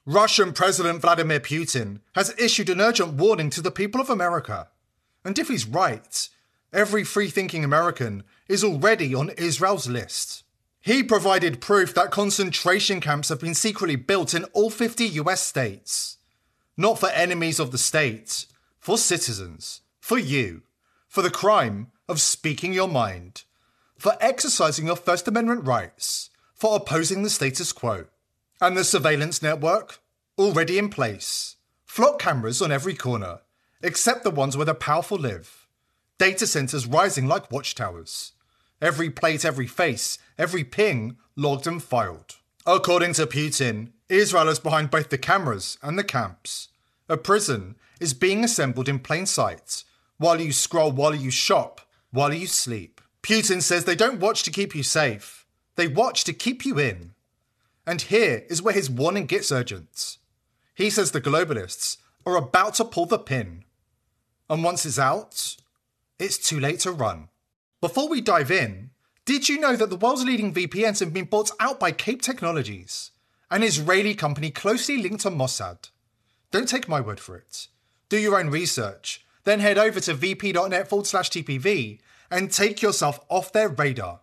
Russian President Vladimir Putin has issued an urgent warning to the people of America. And if he's right, every free-thinking American is already on Israel's list. He provided proof that concentration camps have been secretly built in all 50 US states. Not for enemies of the state, for citizens, for you, for the crime of speaking your mind, for exercising your First Amendment rights, for opposing the status quo. And the surveillance network? Already in place. Flock cameras on every corner, except the ones where the powerful live. Data centers rising like watchtowers. Every plate, every face, every ping logged and filed. According to Putin, Israel is behind both the cameras and the camps. A prison is being assembled in plain sight, while you scroll, while you shop, while you sleep. Putin says they don't watch to keep you safe. They watch to keep you in. And here is where his warning gets urgent. He says the globalists are about to pull the pin. And once it's out, it's too late to run. Before we dive in, did you know that the world's leading VPNs have been bought out by Cape Technologies, an Israeli company closely linked to Mossad? Don't take my word for it. Do your own research, then head over to vp.net/TPV and take yourself off their radar.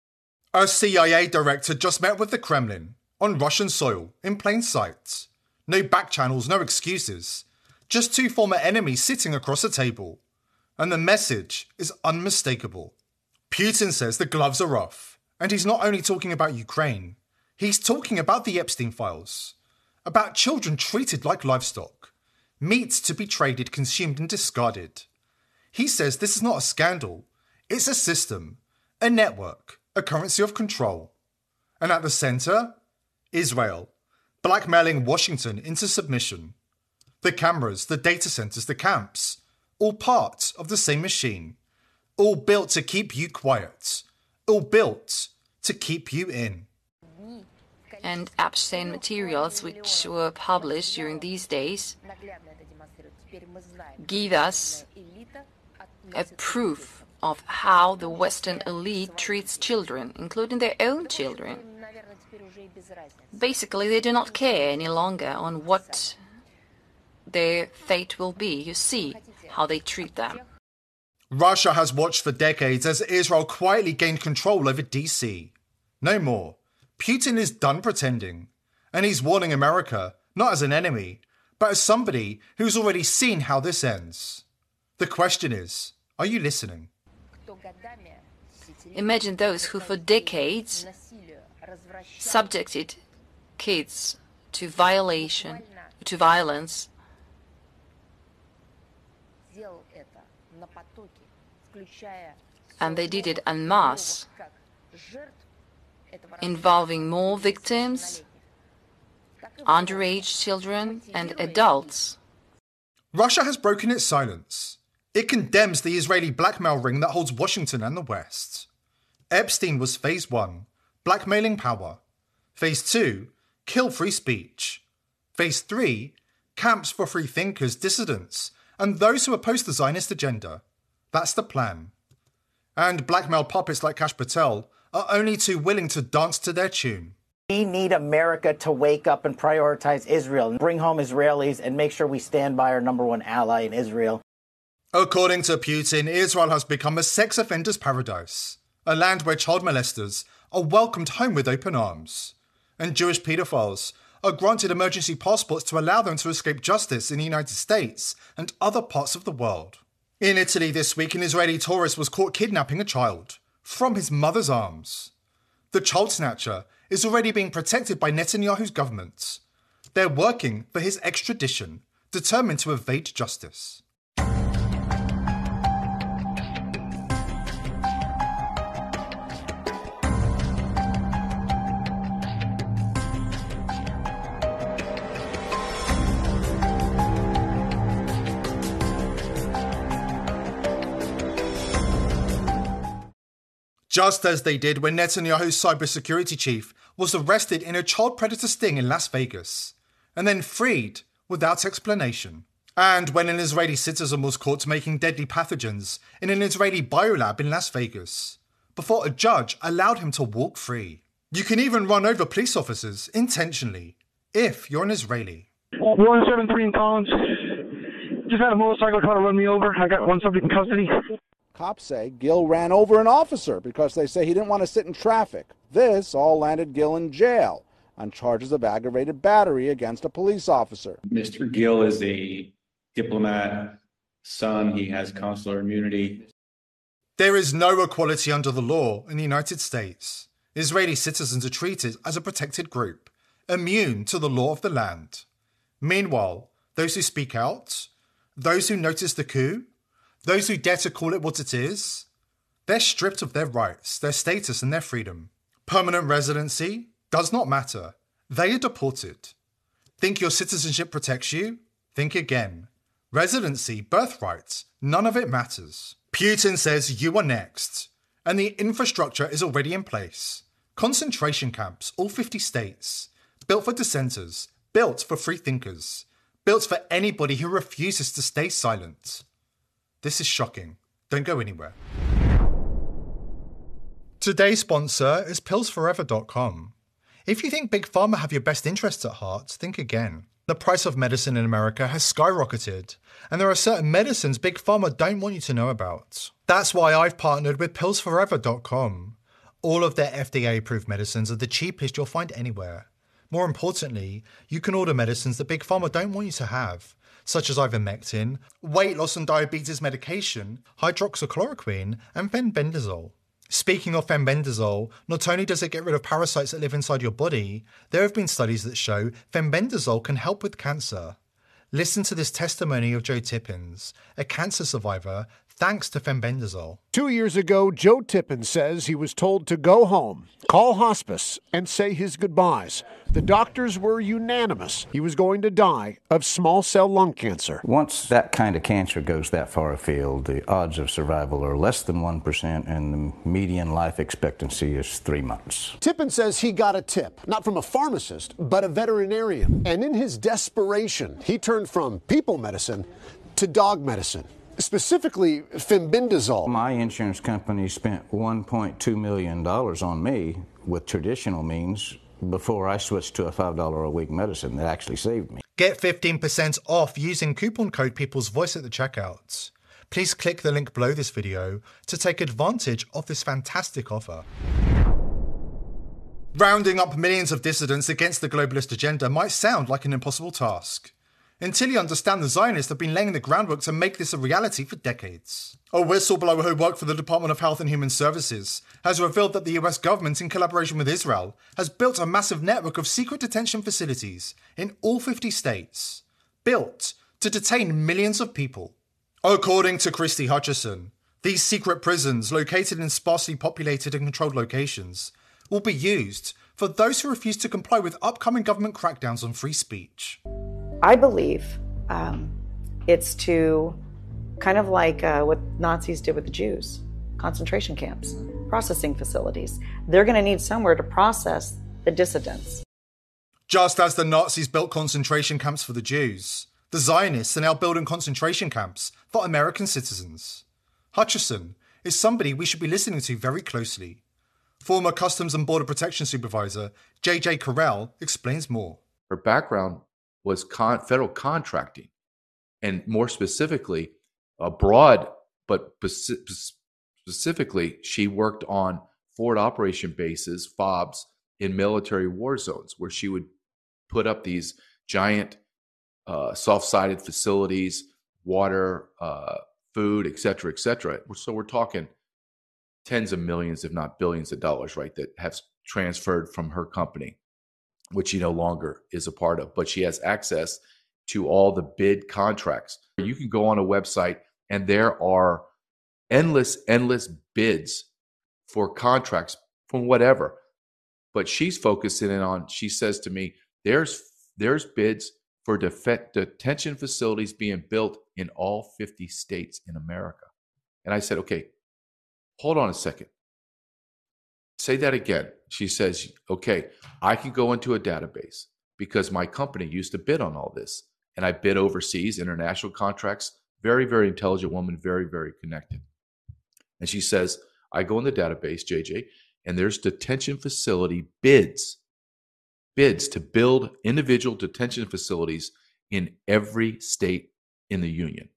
A CIA director just met with the Kremlin on Russian soil in plain sight. No back channels, no excuses. Just two former enemies sitting across a table. And the message is unmistakable. Putin says the gloves are off. And he's not only talking about Ukraine. He's talking about the Epstein files. About children treated like livestock. Meat to be traded, consumed and discarded. He says this is not a scandal. It's a system. A network. A currency of control. And at the centre, Israel, blackmailing Washington into submission. The cameras, the data centers, the camps, all part of the same machine. All built to keep you quiet. All built to keep you in. And Epstein materials which were published during these days give us a proof of how the Western elite treats children, including their own children. Basically, they do not care any longer on what their fate will be. You see how they treat them. Russia has watched for decades as Israel quietly gained control over DC. No more. Putin is done pretending. And he's warning America, not as an enemy, but as somebody who's already seen how this ends. The question is, are you listening? Imagine those who for decades subjected kids to violence, and they did it en masse, involving more victims, underage children and adults. Russia has broken its silence. It condemns the Israeli blackmail ring that holds Washington and the West. Epstein was phase 1, blackmailing power. Phase 2, kill free speech. Phase 3, camps for free thinkers, dissidents, and those who oppose the Zionist agenda. That's the plan. And blackmail puppets like Kash Patel are only too willing to dance to their tune. We need America to wake up and prioritize Israel, and bring home Israelis and make sure we stand by our #1 ally in Israel. According to Putin, Israel has become a sex offender's paradise, a land where child molesters are welcomed home with open arms, and Jewish paedophiles are granted emergency passports to allow them to escape justice in the United States and other parts of the world. In Italy this week, an Israeli tourist was caught kidnapping a child from his mother's arms. The child snatcher is already being protected by Netanyahu's government. They're working for his extradition, determined to evade justice. Just as they did when Netanyahu's cybersecurity chief was arrested in a child predator sting in Las Vegas, and then freed without explanation. And when an Israeli citizen was caught making deadly pathogens in an Israeli biolab in Las Vegas, before a judge allowed him to walk free. You can even run over police officers intentionally, if you're an Israeli. 173 in Collins. Just had a motorcycle try to run me over. I got one subject in custody. Cops say Gill ran over an officer because they say he didn't want to sit in traffic. This all landed Gill in jail on charges of aggravated battery against a police officer. Mr. Gill is a diplomat son. He has consular immunity. There is no equality under the law in the United States. Israeli citizens are treated as a protected group, immune to the law of the land. Meanwhile, those who speak out, those who notice the coup, those who dare to call it what it is, they're stripped of their rights, their status and their freedom. Permanent residency does not matter. They are deported. Think your citizenship protects you? Think again. Residency, birthrights, none of it matters. Putin says you are next, and the infrastructure is already in place. Concentration camps, all 50 states, built for dissenters, built for free thinkers, built for anybody who refuses to stay silent. This is shocking. Don't go anywhere. Today's sponsor is pillsforever.com. If you think Big Pharma have your best interests at heart, think again. The price of medicine in America has skyrocketed, and there are certain medicines Big Pharma don't want you to know about. That's why I've partnered with pillsforever.com. All of their FDA-approved medicines are the cheapest you'll find anywhere. More importantly, you can order medicines that Big Pharma don't want you to have, such as ivermectin, weight loss and diabetes medication, hydroxychloroquine, and fenbendazole. Speaking of fenbendazole, not only does it get rid of parasites that live inside your body, there have been studies that show fenbendazole can help with cancer. Listen to this testimony of Joe Tippins, a cancer survivor, thanks to fenbendazole. 2 years ago, Joe Tippins says he was told to go home, call hospice, and say his goodbyes. The doctors were unanimous. He was going to die of small cell lung cancer. Once that kind of cancer goes that far afield, the odds of survival are less than 1%, and the median life expectancy is 3 months. Tippins says he got a tip, not from a pharmacist, but a veterinarian. And in his desperation, he turned from people medicine to dog medicine. Specifically, fenbendazole. My insurance company spent $1.2 million on me with traditional means before I switched to a $5 a week medicine that actually saved me. Get 15% off using coupon code People's Voice at the checkout. Please click the link below this video to take advantage of this fantastic offer. Rounding up millions of dissidents against the globalist agenda might sound like an impossible task, until you understand the Zionists have been laying the groundwork to make this a reality for decades. A whistleblower who worked for the Department of Health and Human Services has revealed that the US government, in collaboration with Israel, has built a massive network of secret detention facilities in all 50 states, built to detain millions of people. According to Christy Hutchison, these secret prisons, located in sparsely populated and controlled locations, will be used for those who refuse to comply with upcoming government crackdowns on free speech. I believe it's to kind of like what Nazis did with the Jews, concentration camps, processing facilities. They're going to need somewhere to process the dissidents. Just as the Nazis built concentration camps for the Jews, the Zionists are now building concentration camps for American citizens. Hutchison is somebody we should be listening to very closely. Former Customs and Border Protection Supervisor J.J. Carell explains more. Her background was federal contracting, and more specifically, abroad, but specifically, she worked on forward operation bases, FOBs, in military war zones, where she would put up these giant soft-sided facilities, water, food, et cetera, et cetera. So we're talking tens of millions, if not billions of dollars, right, that have transferred from her company, which she no longer is a part of, but she has access to all the bid contracts. You can go on a website and there are endless bids for contracts from whatever. But she's focusing in on, she says to me, there's bids for detention facilities being built in all 50 states in America. And I said, okay, hold on a second. Say that again. She says, okay, I can go into a database because my company used to bid on all this. And I bid overseas, international contracts. Very, very intelligent woman, very, very connected. And she says, I go in the database, JJ, and there's detention facility bids bids to build individual detention facilities in every state in the Union.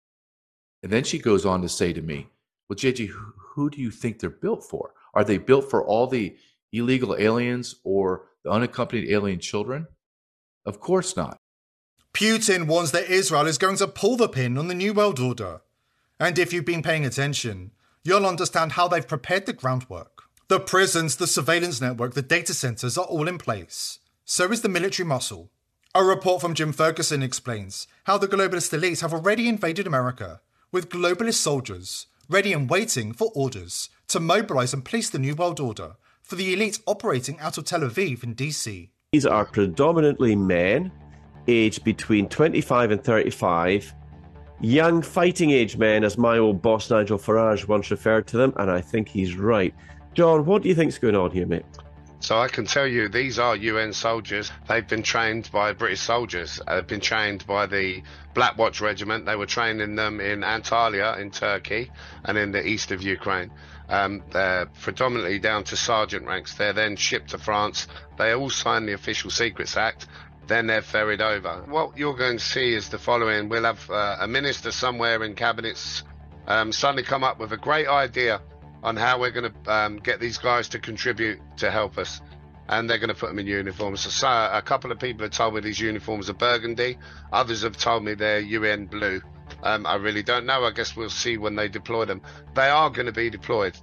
And then she goes on to say to me, well, JJ, who do you think they're built for? Are they built for all the illegal aliens or the unaccompanied alien children? Of course not. Putin warns that Israel is going to pull the pin on the New World Order. And if you've been paying attention, you'll understand how they've prepared the groundwork. The prisons, the surveillance network, the data centers are all in place. So is the military muscle. A report from Jim Ferguson explains how the globalist elites have already invaded America, with globalist soldiers ready and waiting for orders to mobilize and police the New World Order for the elites operating out of Tel Aviv and DC. These are predominantly men, aged between 25 and 35, young fighting-age men, as my old boss Nigel Farage once referred to them, and I think he's right. John, what do you think's going on here, mate? So I can tell you these are UN soldiers. They've been trained by British soldiers. They've been trained by the Black Watch Regiment. They were training them in Antalya in Turkey and in the east of Ukraine. They're predominantly down to sergeant ranks. They're then shipped to France. They all sign the Official Secrets Act. Then they're ferried over. What you're going to see is the following. We'll have a minister somewhere in cabinets suddenly come up with a great idea on how we're going to get these guys to contribute to help us. And they're going to put them in uniforms. So a couple of people have told me these uniforms are burgundy. Others have told me they're UN blue. I really don't know. I guess we'll see when they deploy them. They are going to be deployed.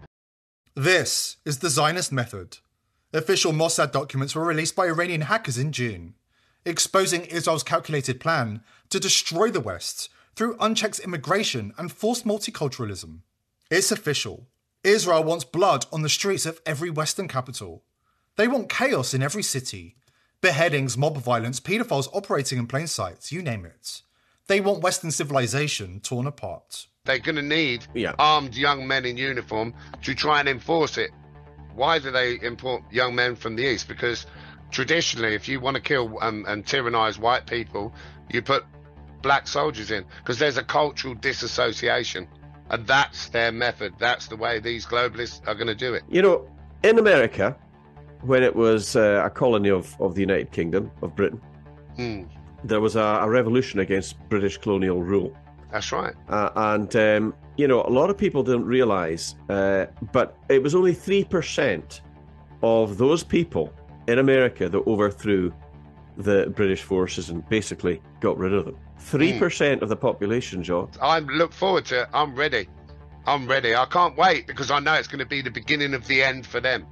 This is the Zionist method. Official Mossad documents were released by Iranian hackers in June, exposing Israel's calculated plan to destroy the West through unchecked immigration and forced multiculturalism. It's official. Israel wants blood on the streets of every Western capital. They want chaos in every city. Beheadings, mob violence, paedophiles operating in plain sight, you name it. They want Western civilization torn apart. They're going to need armed young men in uniform to try and enforce it. Why do they import young men from the East? Because traditionally, if you want to kill and tyrannize white people, you put black soldiers in, because there's a cultural disassociation. And that's their method. That's the way these globalists are going to do it. You know, in America, when it was a colony of the United Kingdom, of Britain, there was a revolution against British colonial rule. That's right. You know, a lot of people didn't realise, but it was only 3% of those people in America that overthrew the British forces and basically got rid of them. 3% of the population, John. I look forward to it. I'm ready. I can't wait, because I know it's going to be the beginning of the end for them.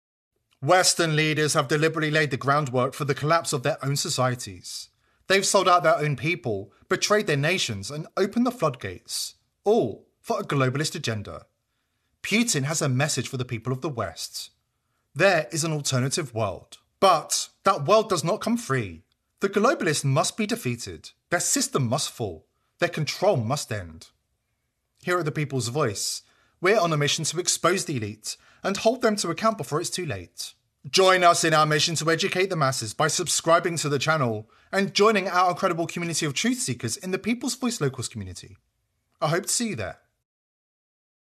Western leaders have deliberately laid the groundwork for the collapse of their own societies. They've sold out their own people, betrayed their nations, and opened the floodgates. All for a globalist agenda. Putin has a message for the people of the West. There is an alternative world. But that world does not come free. The globalists must be defeated. Their system must fall. Their control must end. Here at The People's Voice, we're on a mission to expose the elite and hold them to account before it's too late. Join us in our mission to educate the masses by subscribing to the channel and joining our incredible community of truth seekers in the People's Voice Locals community. I hope to see you there.